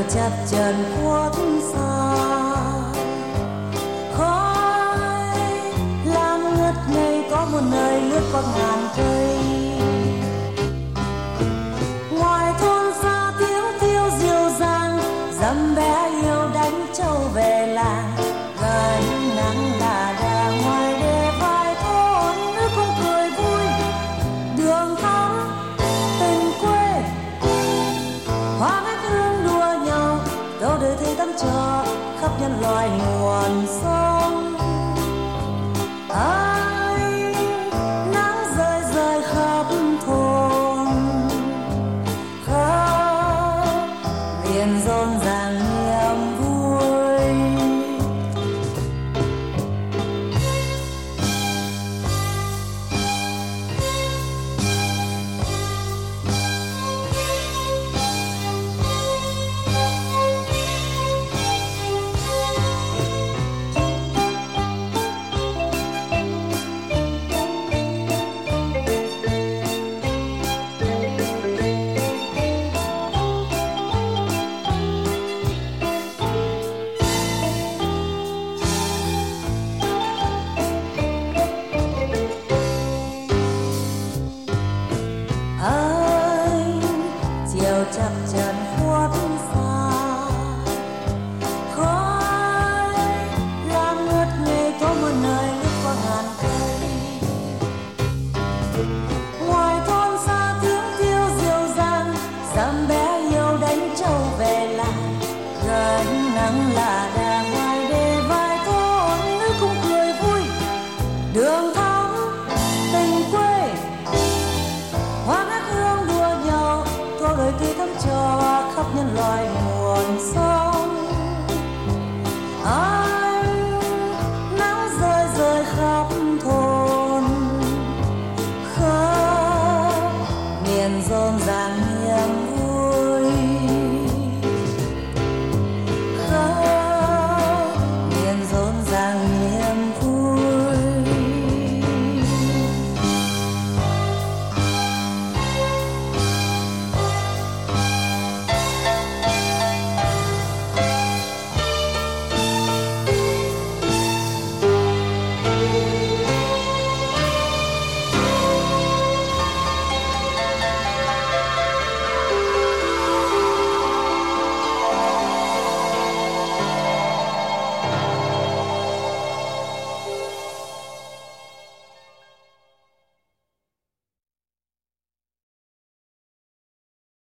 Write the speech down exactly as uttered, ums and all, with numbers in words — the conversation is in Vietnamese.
chập chờn khuất xa, khói lam ngất ngây có một nơi lướt qua ngàn cây. Ngoài thôn xa tiếng thiêu diều dàng, dăm bé yêu đánh trâu về làng. Gánh nắng là đà ngoài đê vai thôn nước cũng cười vui. Đường thắm tình quê, hoa ngát hương đua nhau, đâu đời thấy tắm cho khắp nhân loại nguồn sống. Ai nắng rơi rơi khắp thôn, khắp miền rộn ràng niềm vui. Chập chờn khuất xa, khói lam ngất ngây có một nơi lướt qua ngàn cây. Ngoài thôn xa tiếng thiêu diều dàng, dăm bé yêu đánh trâu về làng. Gánh nắng là đà ngoài đê vai thôn nước cũng cười vui. Đường thắm tình quê, hoa ngát hương đua nhau, tô đời tươi thắm cho khắp nhân loại nguồn sống. Ánh nắng rơi rơi khắp thôn, khắp miền rộn ràng niềm vui.